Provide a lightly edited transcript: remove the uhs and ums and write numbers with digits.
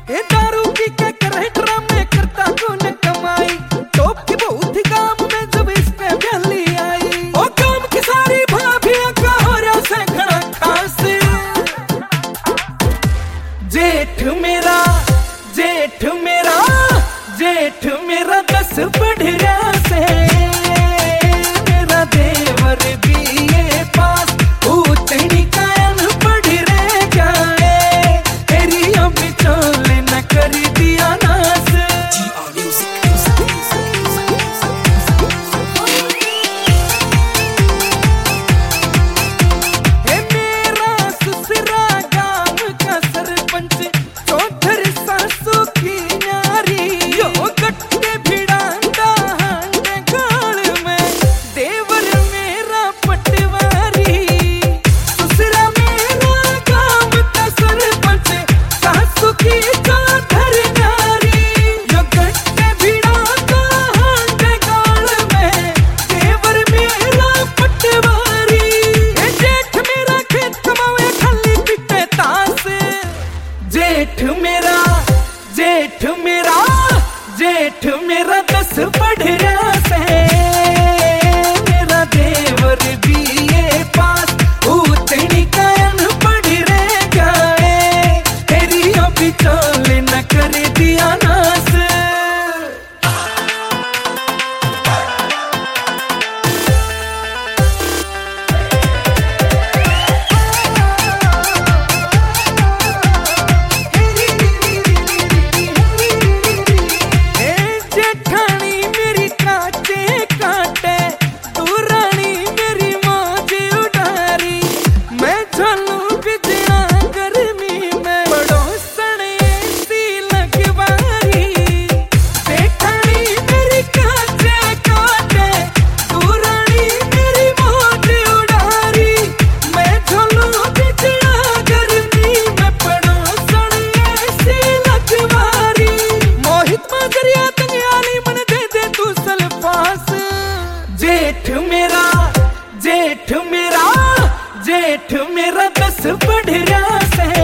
ए दारू पी के करे ड्रामे करता तूने कमाई, टॉप की बहुत ही काम में जब इसमें पहली आई। ओ काम की सारी भाभियां का हो रहा से खड़ा खास, जेठ मेरा जेठ मेरा जेठ मेरा 10 पढ़ रहा से, मेरा देवर बीए पास उतनी कायन पढ़ रहे क्या है, तेरी अम्मी चोले न कर दिया नास। हे मेरा ससुरा गांव का सरपंच चौधरी सासू की न्यारी, यो गट्टे भिड़ांदा हांडे गाल में देवर मेरा पटवारी। ससुरा मेरा गांव का सरपंच सासू की चौधरी न्यारी, यो गट्टे भिड़ांदा हांडे गाल में देवर मेरा पटवारी। हे जेठ मेरा खेत कमावे खाली पिटे तास, जेठ मेरा जेठ मेरा जेठ मेरा 10 पढ़ रहा से, मेरा देवर बीए पास उतनी कायन पढ़ रहे क्या है, तेरी अभी चोले न कर दिया नास। ए जेठानी मेरी काटे काटे, तू रानी मेरी मौज उड़ारी, मैं झोलू बिजड़ा गर्मी में पड़ोसन ऐसी लगवारी। जेठानी मेरी काटे काटे, तू रानी मेरी मौज उड़ारी, मैं झोलू बिजड़ा गर्मी में पड़ोसन ऐसी लगवारी। मोहित माजरिया तंगियाली मन दे दे तू सल्फास, जेठ मेरा जेठ मेरा जेठ मेरा 10 पढ़ रहा से,